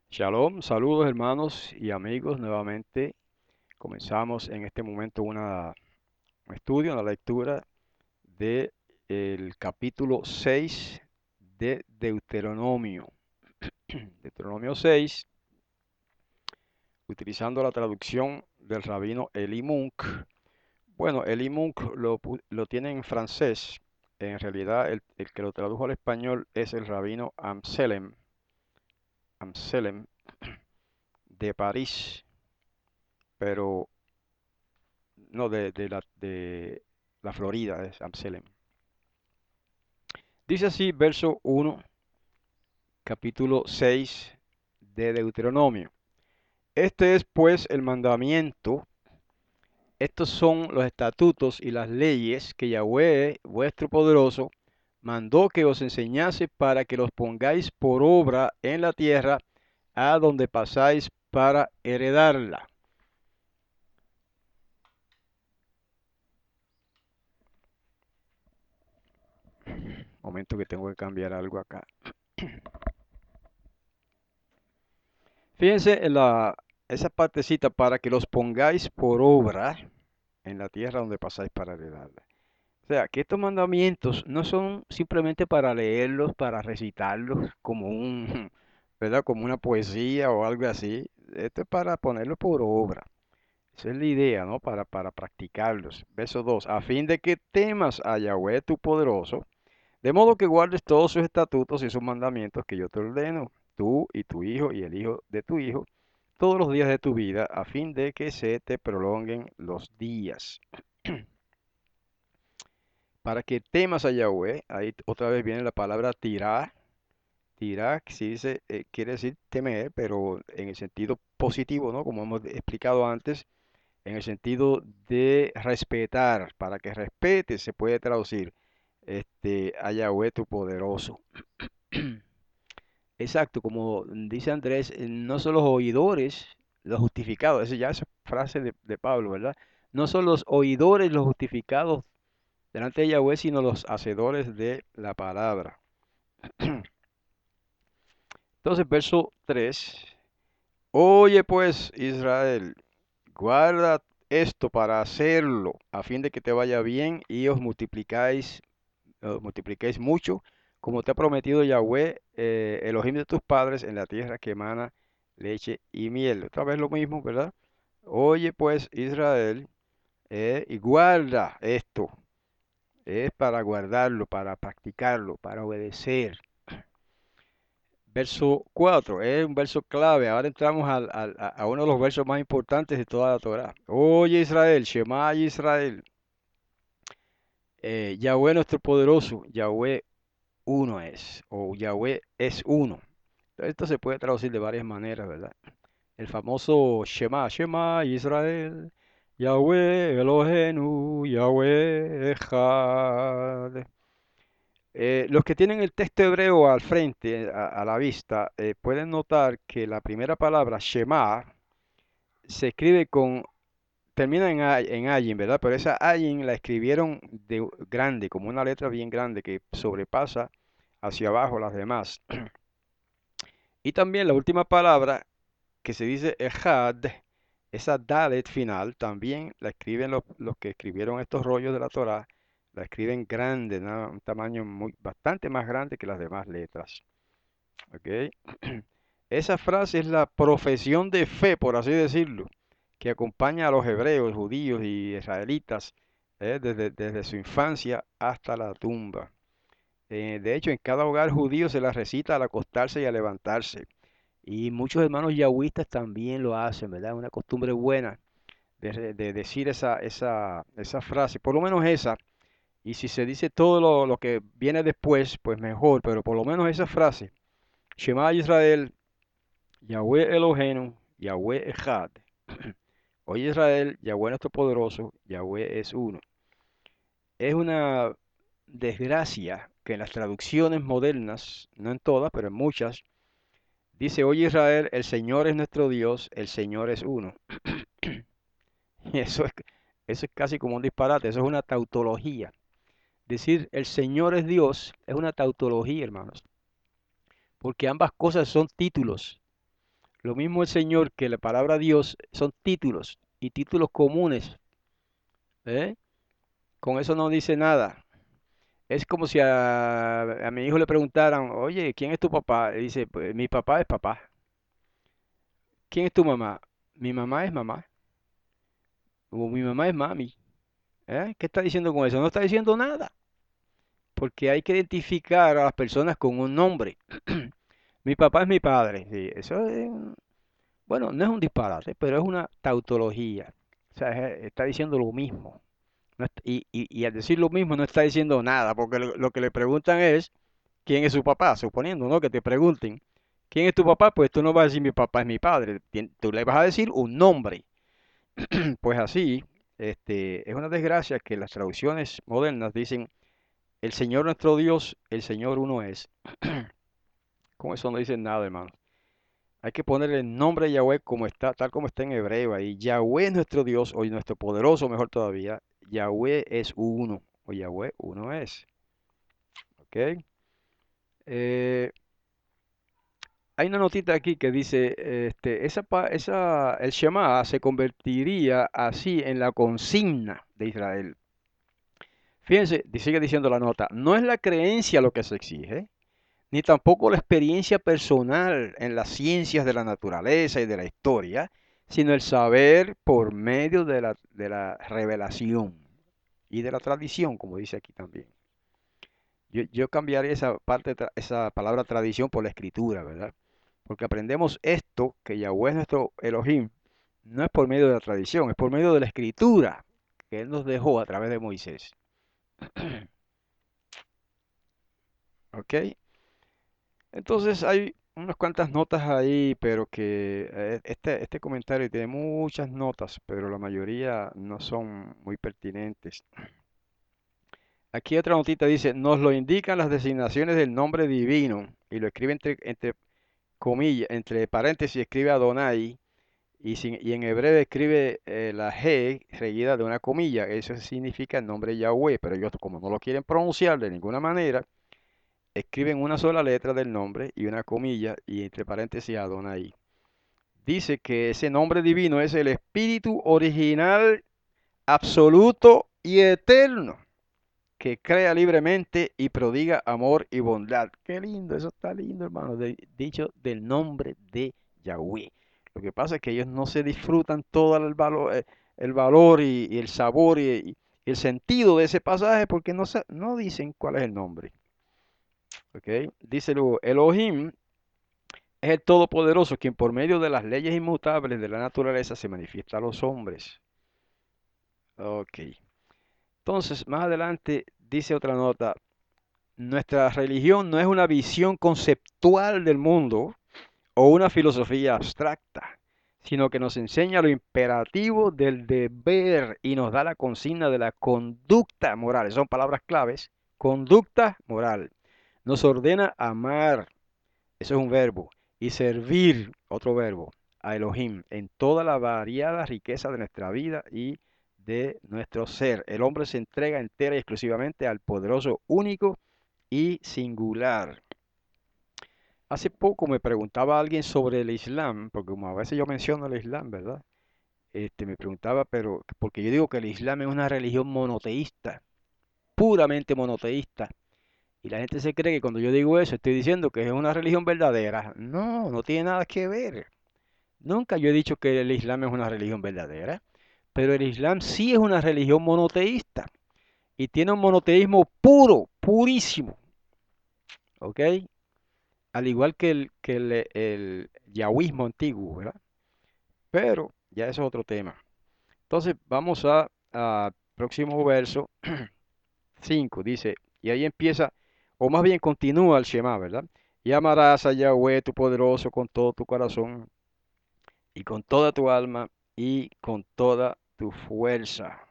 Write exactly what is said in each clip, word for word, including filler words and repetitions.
Shalom, saludos hermanos y amigos. Nuevamente comenzamos en este momento una, un estudio, una lectura de el capítulo seis de Deuteronomio. Deuteronomio seis, utilizando la traducción del rabino Eli Munk. Bueno, Eli Munk lo, pu- lo tiene en francés. En realidad el, el que lo tradujo al español es el rabino Amselem, Amselem de París, pero no, de, de la, de la Florida, es Amselem. Dice así, verso uno, capítulo seis de Deuteronomio. Este es pues el mandamiento, estos son los estatutos y las leyes que Yahweh, vuestro poderoso, mandó que os enseñase para que los pongáis por obra en la tierra a donde pasáis para heredarla. Momento que tengo que cambiar algo acá. Fíjense en la, esa partecita para que los pongáis por obra en la tierra donde pasáis para heredarla. O sea, que estos mandamientos no son simplemente para leerlos, para recitarlos como un, ¿verdad? Como una poesía o algo así. Esto es para ponerlos por obra. Esa es la idea, ¿no? Para, para practicarlos. Verso dos. A fin de que temas a Yahweh tu poderoso, de modo que guardes todos sus estatutos y sus mandamientos que yo te ordeno, tú y tu hijo y el hijo de tu hijo, todos los días de tu vida, a fin de que se te prolonguen los días. Para que temas a Yahweh, ahí otra vez viene la palabra tirá. Tirá, que sí dice, eh, quiere decir temer, pero en el sentido positivo, ¿no? Como hemos explicado antes, en el sentido de respetar. Para que respete se puede traducir este, a Yahweh tu poderoso. Exacto, como dice Andrés, eh, no son los oidores los justificados, esa ya es frase de, de Pablo, ¿verdad? No son los oidores los justificados delante de Yahweh, sino los hacedores de la palabra. Entonces, verso tres. Oye pues, Israel, guarda esto para hacerlo, a fin de que te vaya bien y os multiplicáis, os multipliquéis mucho, como te ha prometido Yahweh, eh, Elohim de tus padres, en la tierra que emana leche y miel. Otra vez lo mismo, ¿verdad? Oye pues, Israel, eh, y guarda esto. Es para guardarlo, para practicarlo, para obedecer. Verso cuatro es un verso clave. Ahora entramos al- al- a, a uno de los versos más importantes de toda la Torá. Oye Israel, Shema Israel, eh, Yahweh nuestro poderoso, Yahweh uno es, o Yahweh es uno. Esto se puede traducir de varias maneras, ¿verdad? El famoso Shema, Shema Israel, Yahweh Elohenu, Yahweh Echad. Eh, los que tienen el texto hebreo al frente, a, a la vista, eh, pueden notar que la primera palabra, Shema, se escribe con, termina en, ay- en ayin, ¿verdad? Pero esa ayin la escribieron de grande, como una letra bien grande que sobrepasa hacia abajo las demás. Y también la última palabra, que se dice Ejad, esa Dalet final, también la escriben los, los que escribieron estos rollos de la Torá, la escriben grande, ¿no? Un tamaño muy, bastante más grande que las demás letras. ¿Ok? Esa frase es la profesión de fe, por así decirlo, que acompaña a los hebreos, judíos y israelitas eh, desde, desde su infancia hasta la tumba. Eh, de hecho, en cada hogar judío se la recita al acostarse y al levantarse. Y muchos hermanos yahwistas también lo hacen, ¿verdad? Una costumbre buena de, re- de decir esa, esa, esa frase, por lo menos esa. Y si se dice todo lo, lo que viene después, pues mejor, pero por lo menos esa frase. Shema Israel, Yahweh Elohenu, Yahweh Echad. Oye Israel, Yahweh nuestro poderoso, Yahweh es uno. Es una desgracia que en las traducciones modernas, no en todas, pero en muchas, dice, oye Israel, el Señor es nuestro Dios, el Señor es uno. Y eso es, eso es casi como un disparate, eso es una tautología. Decir el Señor es Dios es una tautología, hermanos, porque ambas cosas son títulos. Lo mismo el Señor que la palabra Dios son títulos y títulos comunes, ¿eh? Con eso no dice nada. Es como si a, a mi hijo le preguntaran, oye, ¿quién es tu papá? Y dice, "Pues, mi papá es papá. ¿Quién es tu mamá? Mi mamá es mamá. O mi mamá es mami. ¿Eh? ¿Qué está diciendo con eso? No está diciendo nada, porque hay que identificar a las personas con un nombre. Mi papá es mi padre. Sí, eso es, un- bueno, no es un disparate, pero es una tautología. O sea, es- está diciendo lo mismo. No est- y, y- y al decir lo mismo no está diciendo nada, porque lo, lo que le preguntan es, ¿quién es su papá? Suponiendo, ¿no? Que te pregunten, ¿quién es tu papá? Pues tú no vas a decir mi papá es mi padre. Tien- Tú le vas a decir un nombre. Pues así, este, es una desgracia que las traducciones modernas dicen, el Señor nuestro Dios, el Señor uno es. Con eso no dicen nada, hermano. Hay que ponerle el nombre de Yahweh como está, tal como está en hebreo ahí. Yahweh es nuestro Dios, o nuestro poderoso, mejor todavía. Yahweh es uno, o Yahweh uno es. ¿Ok? Eh, hay una notita aquí que dice, este, esa, pa- esa, el Shema se convertiría así en la consigna de Israel. Fíjense, di- sigue diciendo la nota, no es la creencia lo que se exige, ni tampoco la experiencia personal en las ciencias de la naturaleza y de la historia, sino el saber por medio de la, de la revelación y de la tradición, como dice aquí también. Yo, yo cambiaría esa parte, tra- esa palabra tradición por la escritura, ¿verdad? Porque aprendemos esto, que Yahweh es nuestro Elohim, no es por medio de la tradición, es por medio de la escritura que Él nos dejó a través de Moisés. ¿Ok? Entonces hay unas cuantas notas ahí, pero que eh, este, este comentario tiene muchas notas, pero la mayoría no son muy pertinentes. Aquí otra notita dice, nos lo indican las designaciones del nombre divino, y lo escribe entre, entre comillas, entre paréntesis, escribe Adonai, y, sin- y en hebreo escribe eh, la G seguida de una comilla, eso significa el nombre Yahweh, pero ellos como no lo quieren pronunciar de ninguna manera, escriben una sola letra del nombre y una comilla y entre paréntesis Adonai. Dice que ese nombre divino es el espíritu original, absoluto y eterno, que crea libremente y prodiga amor y bondad. Qué lindo, eso está lindo, hermano, de- dicho del nombre de Yahweh. Lo que pasa es que ellos no se disfrutan todo el valor, eh, el valor y, y el sabor y, y el sentido de ese pasaje porque no, sa- no dicen cuál es el nombre. ¿Ok? Dice luego, Elohim es el Todopoderoso quien por medio de las leyes inmutables de la naturaleza se manifiesta a los hombres. Ok. Entonces, más adelante dice otra nota, nuestra religión no es una visión conceptual del mundo o una filosofía abstracta, sino que nos enseña lo imperativo del deber y nos da la consigna de la conducta moral. Son palabras claves. Conducta moral. Nos ordena amar, eso es un verbo, y servir, otro verbo, a Elohim en toda la variada riqueza de nuestra vida y de nuestro ser. El hombre se entrega entera y exclusivamente al poderoso, único y singular. Hace poco me preguntaba alguien sobre el Islam, porque como a veces yo menciono el Islam, ¿verdad? Este, me preguntaba, pero porque yo digo que el Islam es una religión monoteísta, puramente monoteísta. Y la gente se cree que cuando yo digo eso estoy diciendo que es una religión verdadera. No, no tiene nada que ver. Nunca yo he dicho que el Islam es una religión verdadera, pero el Islam sí es una religión monoteísta y tiene un monoteísmo puro, purísimo, ¿ok? Al igual que el, que el, el yahwismo antiguo, ¿verdad? Pero ya eso es otro tema. Entonces vamos a, a próximo verso cinco, dice, y ahí empieza, o más bien continúa el Shema, ¿verdad? Y amarás a Yahweh tu poderoso con todo tu corazón y con toda tu alma y con toda tu fuerza.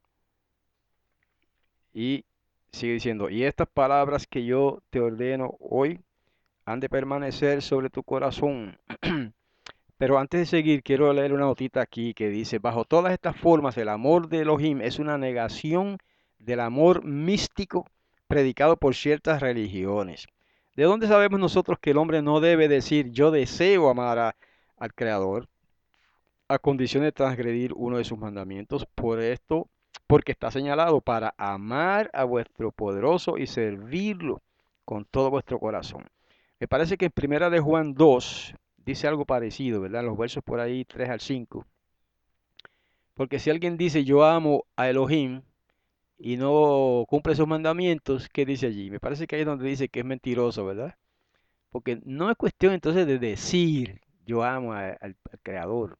Y sigue diciendo, y estas palabras que yo te ordeno hoy han de permanecer sobre tu corazón. Pero antes de seguir, quiero leer una notita aquí que dice, bajo todas estas formas, el amor de Elohim es una negación del amor místico predicado por ciertas religiones. ¿De dónde sabemos nosotros que el hombre no debe decir, yo deseo amar a, al Creador a condición de transgredir uno de sus mandamientos. Por esto, porque está señalado para amar a vuestro poderoso y servirlo con todo vuestro corazón. Me parece que en Primera de Juan dos dice algo parecido, ¿verdad? Los versos por ahí tres al cinco. Porque si alguien dice yo amo a Elohim y no cumple sus mandamientos, ¿qué dice allí? Me parece que ahí es donde dice que es mentiroso, ¿verdad? Porque no es cuestión entonces de decir yo amo a- al, al Creador.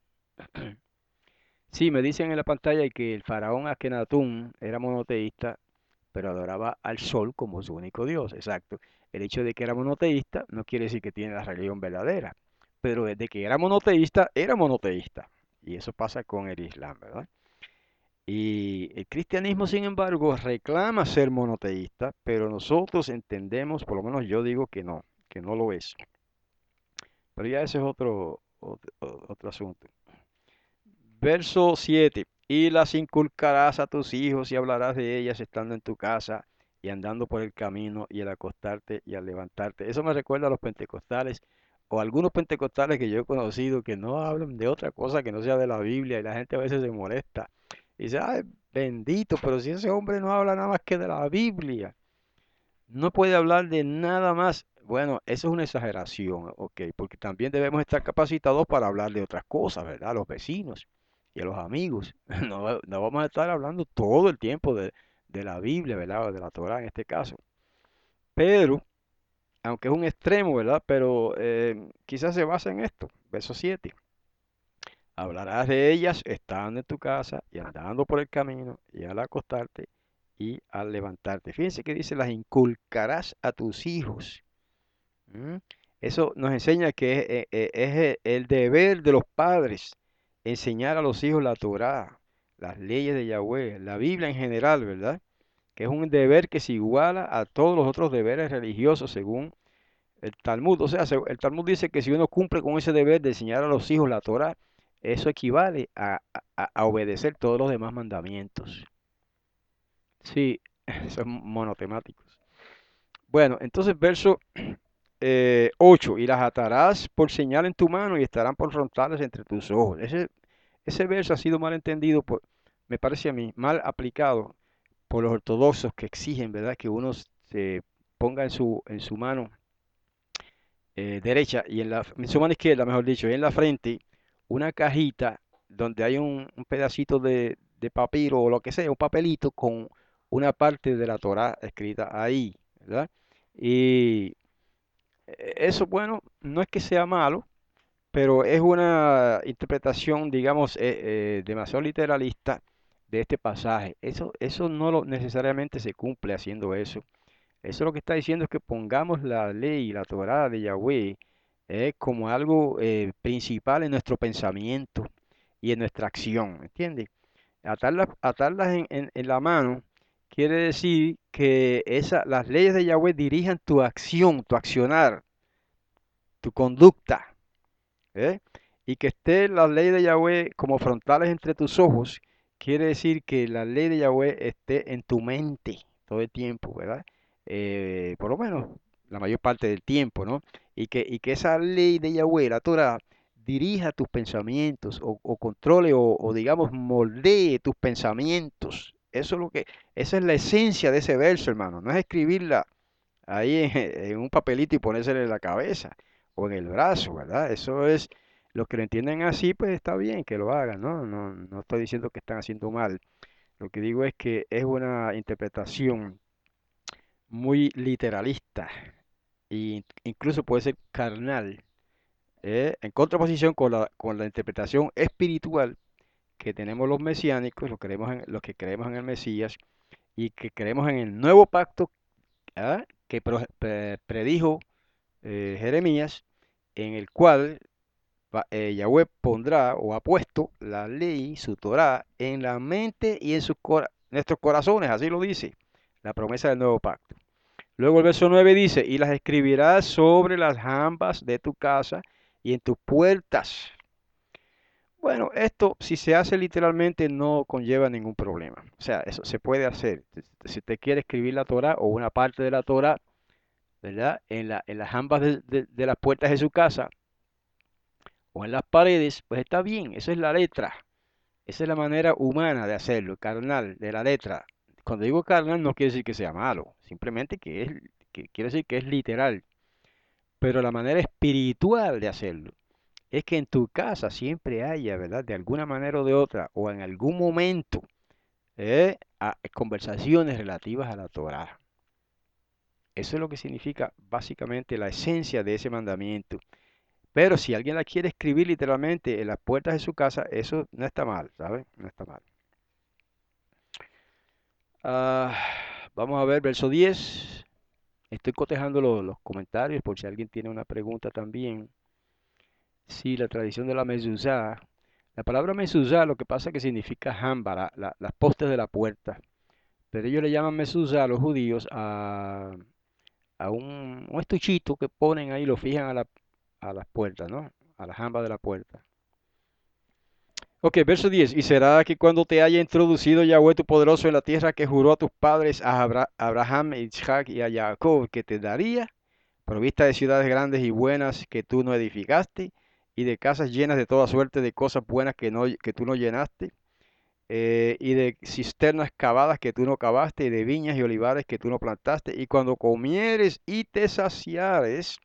Sí, me dicen en la pantalla que el faraón Akenatón era monoteísta, pero adoraba al sol como su único Dios. Exacto. El hecho de que era monoteísta no quiere decir que tiene la religión verdadera, pero desde que era monoteísta, era monoteísta. Y eso pasa con el Islam, ¿verdad? Y el cristianismo, sin embargo, reclama ser monoteísta, pero nosotros entendemos, por lo menos yo digo que no, que no lo es. Pero ya ese es otro, otro, otro asunto. Verso siete. Y las inculcarás a tus hijos y hablarás de ellas estando en tu casa y andando por el camino y al acostarte y al levantarte. Eso me recuerda a los pentecostales o algunos pentecostales que yo he conocido que no hablan de otra cosa que no sea de la Biblia y la gente a veces se molesta. Y dice, ay, bendito, pero si ese hombre no habla nada más que de la Biblia, no puede hablar de nada más. Bueno, eso es una exageración, ok, porque también debemos estar capacitados para hablar de otras cosas, ¿verdad? A los vecinos y a los amigos. No, no vamos a estar hablando todo el tiempo de, de la Biblia, ¿verdad? O de la Torah en este caso. Pero, aunque es un extremo, ¿verdad? Pero eh, quizás se basa en esto, verso siete. Hablarás de ellas estando en tu casa y andando por el camino y al acostarte y al levantarte. Fíjense que dice, las inculcarás a tus hijos. ¿Mm? Eso nos enseña que es, eh, eh, es e- el deber de los padres enseñar a los hijos la Torá, las leyes de Yahweh, la Biblia en general, ¿verdad? Que es un deber que se iguala a todos los otros deberes religiosos según el Talmud. O sea, seg- el Talmud dice que si uno cumple con ese deber de enseñar a los hijos la Torá, eso equivale a, a- a obedecer todos los demás mandamientos. Sí, son monotemáticos. Bueno, entonces verso eh, ocho, y las atarás por señal en tu mano y estarán por frontales entre tus ojos. Ese, ese verso ha sido mal entendido, por, me parece a mí, mal aplicado por los ortodoxos que exigen, ¿verdad?, que uno se ponga en su, en su mano eh, derecha y en la, en su mano izquierda, mejor dicho, y en la frente, una cajita donde hay un, un pedacito de, de papiro o lo que sea, un papelito con una parte de la Torá escrita ahí, ¿verdad? Y eh, eso, bueno, no es que sea malo, pero es una interpretación, digamos, eh, eh, demasiado literalista de este pasaje. Eso, eso no lo, necesariamente se cumple haciendo eso. Eso lo que está diciendo es que pongamos la ley, la Torá de Yahweh, eh, como algo eh, principal en nuestro pensamiento y en nuestra acción, ¿entiendes? Atarlas, atarlas en, en- en la mano quiere decir que esa, las leyes de Yahweh dirijan tu acción, tu accionar, tu conducta, ¿eh? Y que esté la ley de Yahweh como frontales entre tus ojos, quiere decir que la ley de Yahweh esté en tu mente todo el tiempo, ¿verdad? Eh, por lo menos la mayor parte del tiempo, ¿no? Y que, y que esa ley de Yahweh, la Torah, dirija tus pensamientos o, o controle o, o, digamos moldee tus pensamientos. Eso es lo que, esa es la esencia de ese verso, hermano. No es escribirla ahí en, en un papelito y ponérselo en la cabeza o en el brazo, ¿verdad? Eso es, los que lo entienden así, pues está bien que lo hagan, ¿no? No, no estoy diciendo que están haciendo mal. Lo que digo es que es una interpretación muy literalista e incluso puede ser carnal, ¿eh? En contraposición con la, con la interpretación espiritual que tenemos los mesiánicos, los, creemos en- los que creemos en el Mesías y que creemos en el nuevo pacto, ¿ah?, que pro- pre- predijo eh, Jeremías, en el cual va- eh, Yahweh pondrá o ha puesto la ley, su Torah, en la mente y en sus cora- nuestros corazones, así lo dice, la promesa del nuevo pacto. Luego el verso nueve dice, y las escribirás sobre las jambas de tu casa y en tus puertas. Bueno, esto si se hace literalmente no conlleva ningún problema. O sea, eso se puede hacer. Si usted quiere escribir la Torah o una parte de la Torah, ¿verdad? En la, en las jambas de, de- de las puertas de su casa o en las paredes, pues está bien, eso es la letra. Esa es la manera humana de hacerlo, carnal, de la letra. Cuando digo carnal no quiere decir que sea malo, simplemente que es, que quiere decir que es literal. Pero la manera espiritual de hacerlo es que en tu casa siempre haya, ¿verdad? De alguna manera o de otra, o en algún momento, eh, a- conversaciones relativas a la Torá. Eso es lo que significa básicamente la esencia de ese mandamiento. Pero si alguien la quiere escribir literalmente en las puertas de su casa, eso no está mal, ¿sabes? No está mal. Ah, vamos a ver, verso diez. Estoy cotejando lo- los comentarios por si alguien tiene una pregunta también. Sí, la tradición de la mezuzá. La palabra mezuzá lo que pasa es que significa jamba, la- la- las postes de la puerta. Pero ellos le llaman mezuzá a los judíos a, a un, un estuchito que ponen ahí, lo fijan a la, a las puertas, ¿no? A la jamba de la puerta. Ok, verso diez. Y será que cuando te haya introducido Yahweh tu poderoso en la tierra que juró a tus padres, a Abra- Abraham, a Isaac y a Jacob, que te daría, provista de ciudades grandes y buenas que tú no edificaste, y de casas llenas de toda suerte de cosas buenas que, no, que tú no llenaste, eh, y de cisternas cavadas que tú no cavaste, y de viñas y olivares que tú no plantaste, y cuando comieres y te saciares,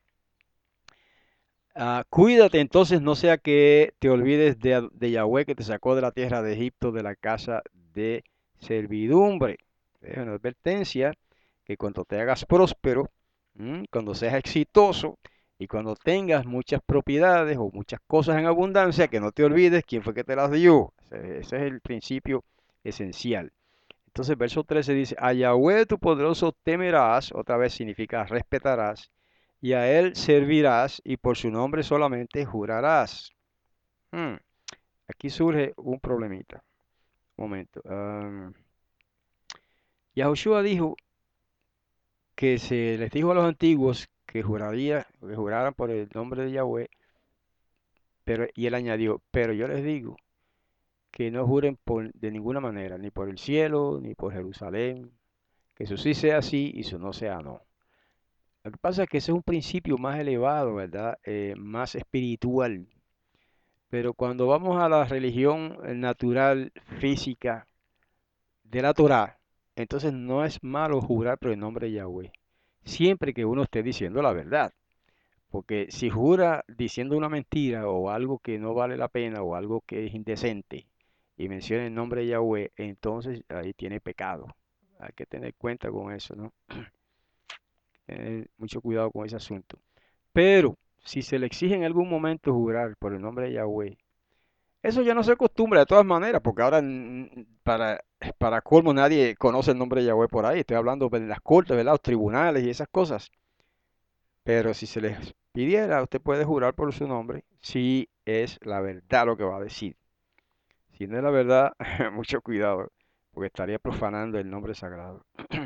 ah, cuídate entonces, no sea que te olvides de, de Yahweh que te sacó de la tierra de Egipto, de la casa de servidumbre. Es una advertencia que cuando te hagas próspero, ¿m? Cuando seas exitoso y cuando tengas muchas propiedades o muchas cosas en abundancia, que no te olvides quién fue que te las dio. Ese, ese es el principio esencial. Entonces, verso trece dice, a Yahweh tu poderoso temerás, otra vez significa respetarás, y a él servirás, y por su nombre solamente jurarás. Hmm, Aquí surge un problemita. Un momento. Um, Yahushua dijo que se les dijo a los antiguos que juraría, que juraran por el nombre de Yahweh, pero, y él añadió, pero yo les digo que no juren por, de ninguna manera, ni por el cielo, ni por Jerusalén, que eso sí sea sí y eso no sea no. Lo que pasa es que ese es un principio más elevado, ¿verdad? Eh, más espiritual. Pero cuando vamos a la religión eh, natural, física de la Torá, entonces no es malo jurar por el nombre de Yahweh. Siempre que uno esté diciendo la verdad. Porque si jura diciendo una mentira o algo que no vale la pena o algo que es indecente y menciona el nombre de Yahweh, entonces ahí tiene pecado. Hay que tener cuenta con eso, ¿no? Tener mucho cuidado con ese asunto. Pero si se le exige en algún momento jurar por el nombre de Yahweh, eso ya no se acostumbra de todas maneras, porque ahora mm, para, para colmo nadie conoce el nombre de Yahweh por ahí. Estoy hablando de las cortes, ¿verdad? Los tribunales y esas cosas. Pero si se les pidiera, usted puede jurar por su nombre si es la verdad lo que va a decir. Si no es la verdad, mucho cuidado, porque estaría profanando el nombre sagrado.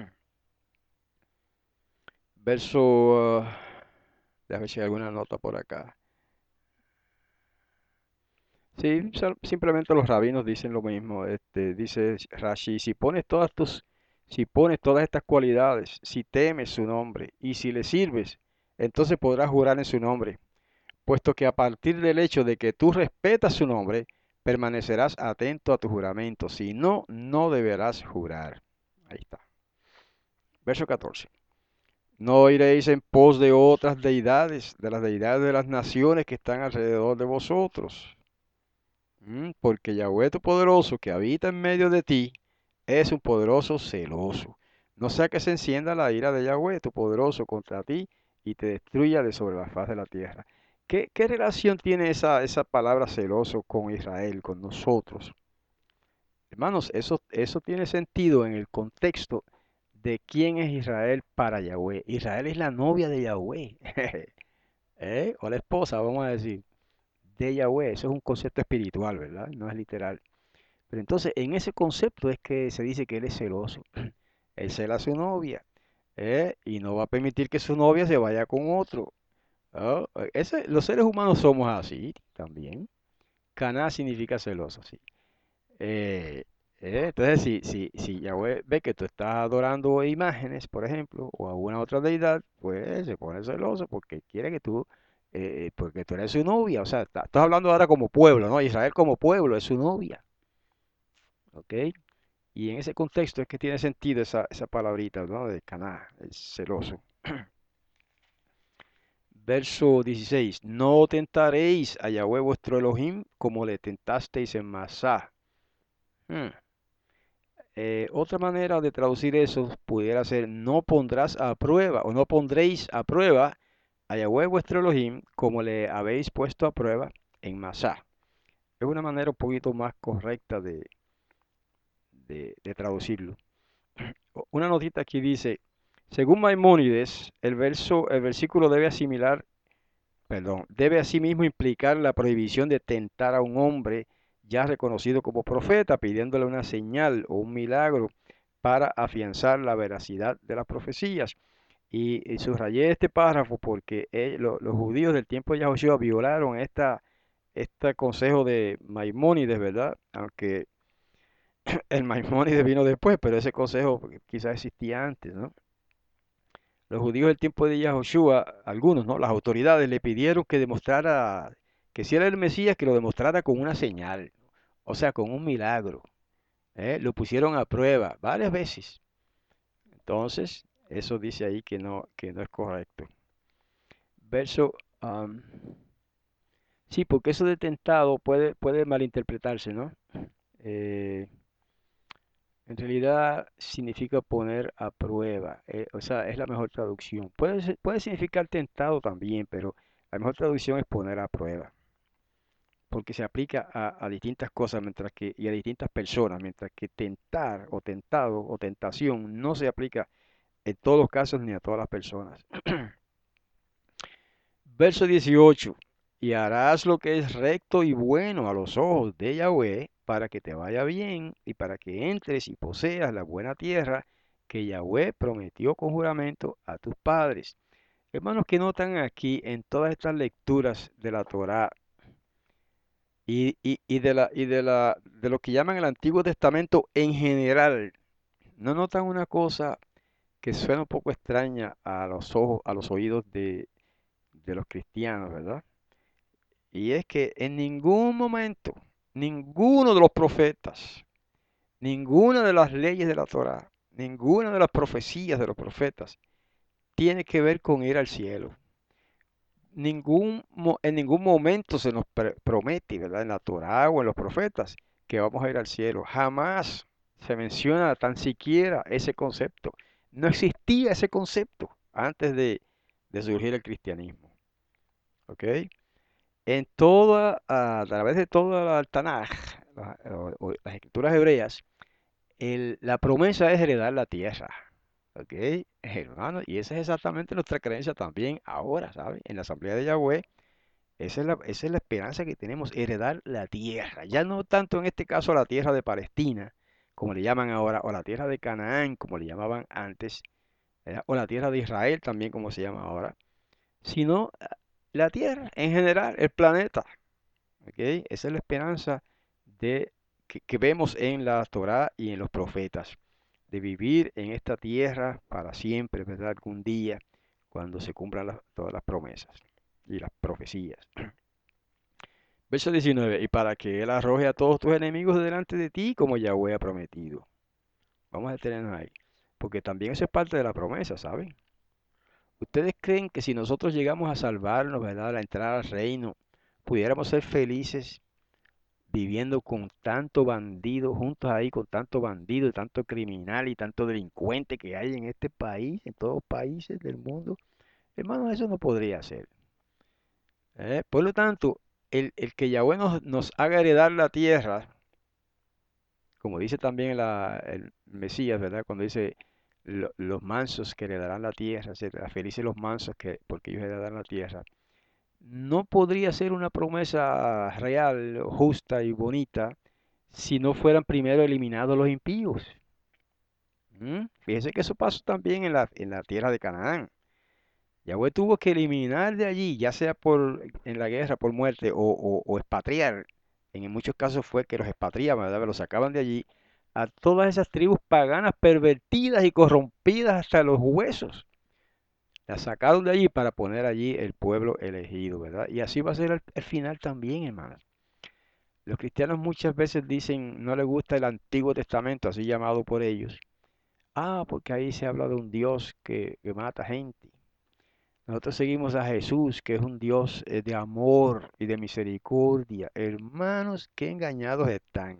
Verso, ah, déjame ver si hay alguna nota por acá. Sí, sol- simplemente los rabinos dicen lo mismo. Este, dice Rashi, si pones todas tus, si pones todas estas cualidades, si temes su nombre y si le sirves, entonces podrás jurar en su nombre, puesto que a partir del hecho de que tú respetas su nombre, permanecerás atento a tu juramento. Si no, no deberás jurar. Ahí está. Verso catorce. No iréis en pos de otras deidades, de las deidades de las naciones que están alrededor de vosotros. Mm, Porque Yahweh tu poderoso que habita en medio de ti es un poderoso celoso. No sea que se encienda la ira de Yahweh tu poderoso contra ti y te destruya de sobre la faz de la tierra. ¿Qué, qué relación tiene esa, esa palabra celoso con Israel, con nosotros? Hermanos, eso, eso tiene sentido en el contexto de quién es Israel para Yahweh. Israel es la novia de Yahweh, ¿eh? O la esposa, vamos a decir, de Yahweh. Eso es un concepto espiritual, ¿verdad? No es literal. Pero entonces, en ese concepto es que se dice que él es celoso. Él cela a su novia, ¿eh? Y no va a permitir que su novia se vaya con otro. ¿Ah? Ese- los seres humanos somos así también. Caná significa celoso, sí. Eh, eh, entonces, si, si, si Yahweh ve que tú estás adorando imágenes, por ejemplo, o alguna otra deidad, pues se pone celoso porque quiere que tú eh, porque tú eres su novia, o sea, está- estás hablando ahora como pueblo, ¿no? Israel como pueblo es su novia, ¿ok? Y en ese contexto es que tiene sentido esa, esa palabrita, ¿no? De Caná, el celoso. Verso dieciséis, no tentaréis a Yahweh vuestro Elohim como le tentasteis en Masá. Hmm. Eh, otra manera de traducir eso pudiera ser, no pondrás a prueba o no pondréis a prueba a Yahweh vuestro Elohim como le habéis puesto a prueba en Masá. Es una manera un poquito más correcta de, de- de traducirlo. O- Una notita aquí dice, según Maimónides, el verso, el versículo debe asimilar, perdón, debe asimismo implicar la prohibición de tentar a un hombre ya reconocido como profeta, pidiéndole una señal o un milagro para afianzar la veracidad de las profecías. Y, y subrayé este párrafo porque eh, lo- los judíos del tiempo de Yahushua violaron esta, este consejo de Maimónides, ¿verdad? Aunque el Maimónides vino después, pero ese consejo quizás existía antes, ¿no? Los judíos del tiempo de Yahushua, algunos, ¿no? Las autoridades le pidieron que demostrara que si era el Mesías, que lo demostrara con una señal, o sea, con un milagro. ¿Eh? Lo pusieron a prueba varias veces. Entonces, eso dice ahí que no, que no es correcto. Verso, am, sí, porque eso de tentado puede, puede malinterpretarse, ¿no? Eh, en realidad significa poner a prueba, eh, o sea, es la mejor traducción. Puede, ser- puede significar tentado también, pero la mejor traducción es poner a prueba, porque se aplica a, a distintas cosas mientras que, y a distintas personas, mientras que tentar o tentado o tentación no se aplica en todos los casos ni a todas las personas. Verso dieciocho. Y harás lo que es recto y bueno a los ojos de Yahweh para que te vaya bien y para que entres y poseas la buena tierra que Yahweh prometió con juramento a tus padres. Hermanos, que notan aquí en todas estas lecturas de la Torá y, y- y de la, y de la, de lo que llaman el Antiguo Testamento en general, ¿no notan una cosa que suena un poco extraña a los ojos, a los oídos de, de los cristianos, ¿verdad? Y es que en ningún momento, ninguno de los profetas, ninguna de las leyes de la Torá, ninguna de las profecías de los profetas tiene que ver con ir al cielo. Ningún, mo- en ningún momento se nos pre- promete, ¿verdad? En la Torá o en los profetas que vamos a ir al cielo. Jamás se menciona tan siquiera ese concepto. No existía ese concepto antes de, de surgir el cristianismo. ¿Ok? En toda, a través de toda la Tanaj, la- o- o las escrituras hebreas, el- la promesa es heredar la tierra. ¿Ok? Hermano, y esa es exactamente nuestra creencia también ahora, ¿sabes? En la Asamblea de Yahweh, esa es la, esa es la esperanza que tenemos, heredar la tierra. Ya no tanto en este caso la tierra de Palestina, como le llaman ahora, o la tierra de Canaán, como le llamaban antes, ¿verdad? O la tierra de Israel también, como se llama ahora, sino ah, la tierra en general, el planeta. ¿Ok? Esa es la esperanza de, que, que vemos en la Torá y en los profetas, de vivir en esta tierra para siempre, ¿verdad? Algún día, cuando se cumplan las- todas las promesas y las profecías. Verso diecinueve, y para que Él arroje a todos tus enemigos de delante de ti, como Yahweh ha prometido. Vamos a detenernos ahí, porque también eso es parte de la promesa, ¿saben? ¿Ustedes creen que si nosotros llegamos a salvarnos, ¿verdad? A la entrada al reino, pudiéramos ser felices viviendo con tanto bandido, juntos ahí con tanto bandido y tanto criminal y tanto delincuente que hay en este país, en todos los países del mundo? Hermanos, eso no podría ser. ¿Eh? Por lo tanto, el, el que Yahweh nos, nos haga heredar la tierra, como dice también la- el Mesías, ¿verdad? Cuando dice "Lo- los mansos que heredarán la tierra, etcétera, felices los mansos que, porque ellos heredarán la tierra", no podría ser una promesa real, justa y bonita si no fueran primero eliminados los impíos. ¿Mm? Fíjese que eso pasó también en la, en la tierra de Canaán. Yahweh tuvo que eliminar de allí, ya sea por en la guerra, por muerte o, o- o expatriar. En muchos casos fue que los expatriaban, ¿verdad? Los sacaban de allí a todas esas tribus paganas pervertidas y corrompidas hasta los huesos. La sacaron de allí para poner allí el pueblo elegido, ¿verdad? Y así va a ser el, el final también, hermanos. Los cristianos muchas veces dicen, no les gusta el Antiguo Testamento, así llamado por ellos. Ah, porque ahí se habla de un Dios que, que mata gente. Nosotros seguimos a Jesús, que es un Dios eh, de amor y de misericordia. Hermanos, qué engañados están.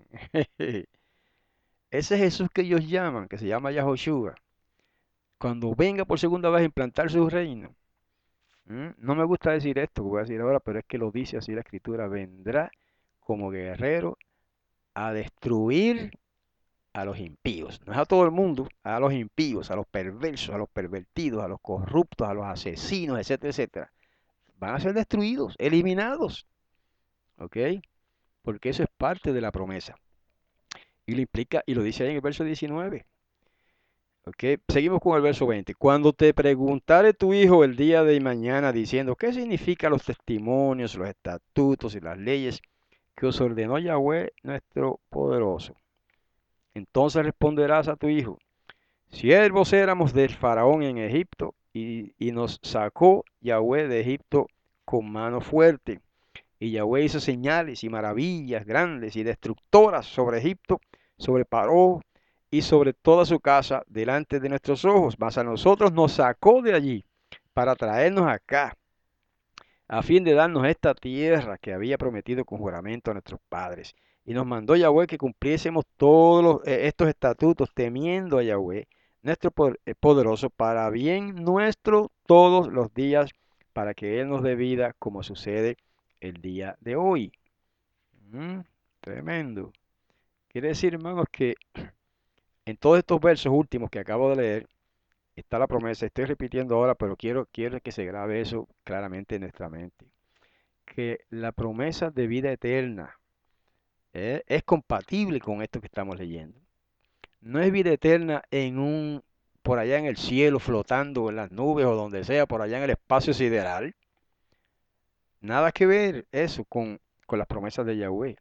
Ese Jesús que ellos llaman, que se llama Yahoshua, cuando venga por segunda vez a implantar su reino. ¿m? No me gusta decir esto que voy a decir ahora, pero es que lo dice así la Escritura. Vendrá como guerrero a destruir a los impíos. No es a todo el mundo, a los impíos, a los perversos, a los pervertidos, a los corruptos, a los asesinos, etcétera, etcétera. Van a ser destruidos, eliminados. ¿Ok? Porque eso es parte de la promesa. Y lo implica, y lo dice ahí en el verso diecinueve. ¿Ok? Seguimos con el verso veinte. Cuando te preguntare tu hijo el día de mañana diciendo, ¿qué significan los testimonios, los estatutos y las leyes que os ordenó Yahweh nuestro poderoso? Entonces responderás a tu hijo, siervos éramos del faraón en Egipto y, y nos sacó Yahweh de Egipto con mano fuerte. Y Yahweh hizo señales y maravillas grandes y destructoras sobre Egipto, sobre Paró y sobre toda su casa delante de nuestros ojos. Mas a nosotros nos sacó de allí para traernos acá, a fin de darnos esta tierra que había prometido con juramento a nuestros padres. Y nos mandó Yahweh que cumpliésemos todos los, eh, estos estatutos, temiendo a Yahweh, nuestro poder- eh, poderoso, para bien nuestro todos los días, para que Él nos dé vida, como sucede el día de hoy. Mm, tremendo. Quiere decir, hermanos, que en todos estos versos últimos que acabo de leer, está la promesa. Estoy repitiendo ahora, pero quiero, quiero que se grabe eso claramente en nuestra mente. Que la promesa de vida eterna eh, es compatible con esto que estamos leyendo. No es vida eterna en un, por allá en el cielo, flotando en las nubes o donde sea, por allá en el espacio sideral. Nada que ver eso con, con las promesas de Yahweh.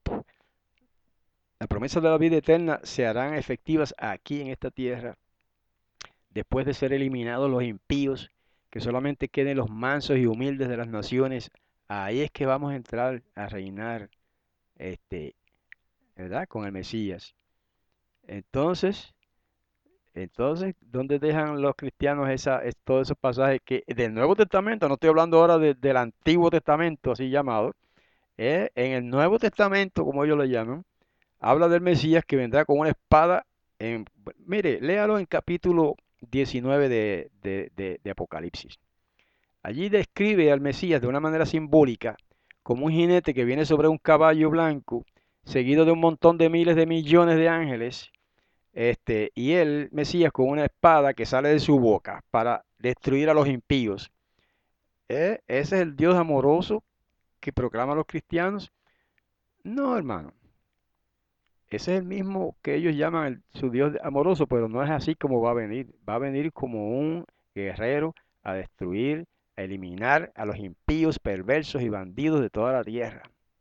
Las promesas de la vida eterna se harán efectivas aquí en esta tierra, después de ser eliminados los impíos, que solamente queden los mansos y humildes de las naciones. Ahí es que vamos a entrar a reinar, este, ¿verdad? Con el Mesías. Entonces, entonces, ¿dónde dejan los cristianos esa, es- todos esos pasajes que del Nuevo Testamento? No estoy hablando ahora de- del Antiguo Testamento, así llamado. eh, En el Nuevo Testamento, como ellos le llaman, habla del Mesías que vendrá con una espada. En, mire, léalo en capítulo diecinueve de, de de- de Apocalipsis. Allí describe al Mesías de una manera simbólica como un jinete que viene sobre un caballo blanco, seguido de un montón de miles de millones de ángeles, este, y el Mesías con una espada que sale de su boca para destruir a los impíos. ¿Eh? ¿Ese es el Dios amoroso que proclaman los cristianos? No, hermano. Ese es el mismo que ellos llaman el- su Dios amoroso, pero no es así como va a venir. Va a venir como un guerrero a destruir, a eliminar a los impíos, perversos y bandidos de toda la tierra.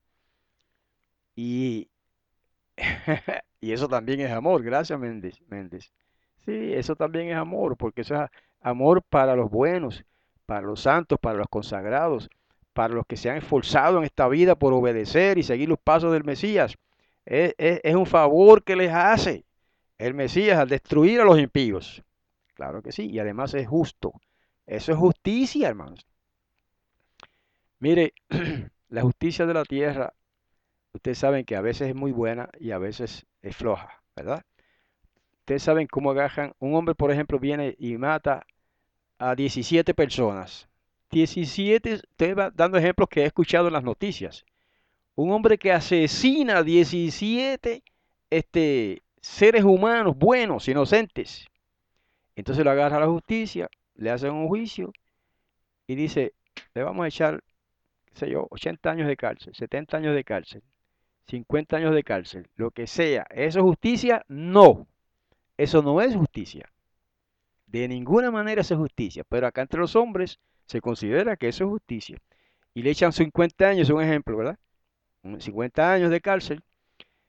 Y, y eso también es amor. Gracias, Méndez. Méndez. Sí, eso también es amor, porque eso es a- amor para los buenos, para los santos, para los consagrados, para los que se han esforzado en esta vida por obedecer y seguir los pasos del Mesías. Es, es- es un favor que les hace el Mesías al destruir a los impíos. Claro que sí, y además es justo. Eso es justicia, hermanos. Mire, la justicia de la tierra, ustedes saben que a veces es muy buena y a veces es floja, ¿verdad? Ustedes saben cómo agarran, un hombre, por ejemplo, viene y mata a diecisiete personas. diecisiete, estoy va- dando ejemplos que he escuchado en las noticias. Un hombre que asesina a diecisiete este, seres humanos buenos, inocentes. Entonces lo agarra la justicia, le hacen un juicio y dice, le vamos a echar, qué sé yo, ochenta años de cárcel, setenta años de cárcel, cincuenta años de cárcel, lo que sea. ¿Eso es justicia? No, eso no es justicia. De ninguna manera eso es justicia, pero acá entre los hombres se considera que eso es justicia. Y le echan cincuenta años, un ejemplo, ¿verdad? Un cincuenta años de cárcel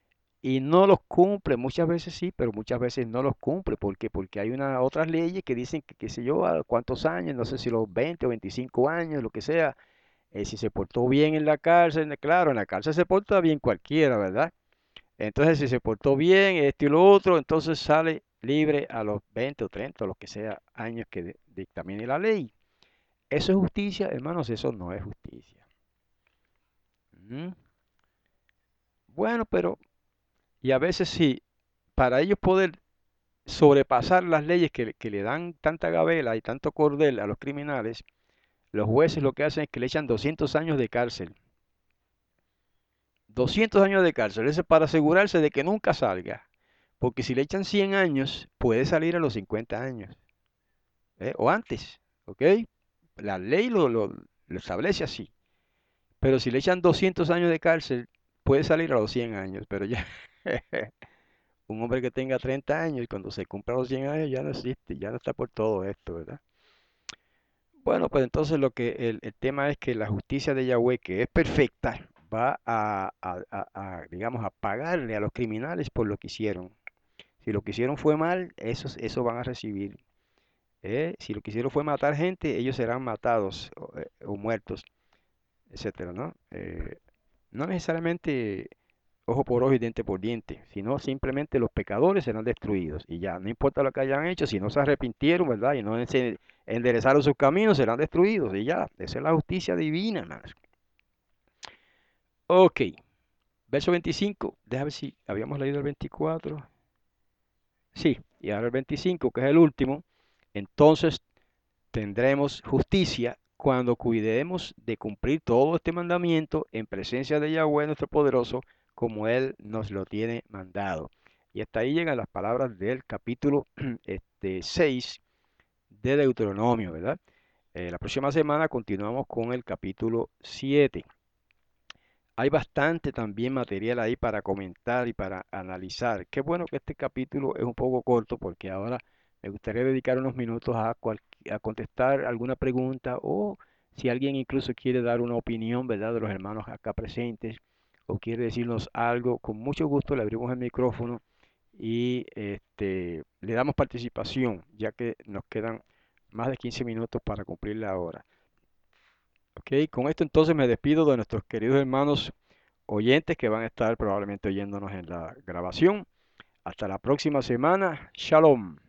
y no los cumple. Muchas veces sí, pero muchas veces no los cumple. ¿Por qué? Porque hay una, otras leyes que dicen que, qué sé yo, a cuántos años, no sé si los veinte o veinticinco años, lo que sea, eh, si se portó bien en la cárcel, claro, en la cárcel se porta bien cualquiera, ¿verdad? Entonces, si se portó bien, esto y lo otro, entonces sale libre a los veinte o treinta o lo que sea años que de- dictamine la ley. ¿Eso es justicia? Hermanos, eso no es justicia. ¿Mm? Bueno, pero, y a veces sí, para ellos poder sobrepasar las leyes que, que le dan tanta gabela y tanto cordel a los criminales, los jueces lo que hacen es que le echan doscientos años de cárcel. doscientos años de cárcel, eso es para asegurarse de que nunca salga. Porque si le echan cien años, puede salir a los cincuenta años, ¿eh? O antes, ¿ok? La ley lo, lo, lo establece así. Pero si le echan doscientos años de cárcel, puede salir a los cien años. Pero ya, un hombre que tenga treinta años y cuando se cumpla los cien años ya no existe, ya no está por todo esto, ¿verdad? Bueno, pues entonces lo que el, el tema es que la justicia de Yahweh, que es perfecta, va a, a- a- a, digamos, a pagarle a los criminales por lo que hicieron. Si lo que hicieron fue mal, esos, eso van a recibir. ¿Eh? Si lo que hicieron fue matar gente, ellos serán matados o, eh, o muertos, etcétera, ¿no? Eh, no necesariamente ojo por ojo y diente por diente, sino simplemente los pecadores serán destruidos y ya, no importa lo que hayan hecho, si no se arrepintieron, ¿verdad? Y no se enderezaron sus caminos, serán destruidos y ya, esa es la justicia divina, hermanos. Ok, verso veinticinco, déjame ver si habíamos leído el veinticuatro. Sí, y ahora el veinticinco, que es el último. Entonces tendremos justicia cuando cuidemos de cumplir todo este mandamiento en presencia de Yahweh nuestro poderoso, como Él nos lo tiene mandado. Y hasta ahí llegan las palabras del capítulo este, seis de Deuteronomio, ¿verdad? Eh, la próxima semana continuamos con el capítulo siete. Hay bastante también material ahí para comentar y para analizar. Qué bueno que este capítulo es un poco corto porque ahora me gustaría dedicar unos minutos a, cual- a contestar alguna pregunta o si alguien incluso quiere dar una opinión, ¿verdad? De los hermanos acá presentes o quiere decirnos algo, con mucho gusto le abrimos el micrófono y este, le damos participación, ya que nos quedan más de quince minutos para cumplir la hora. Ok, con esto entonces me despido de nuestros queridos hermanos oyentes que van a estar probablemente oyéndonos en la grabación. Hasta la próxima semana. Shalom.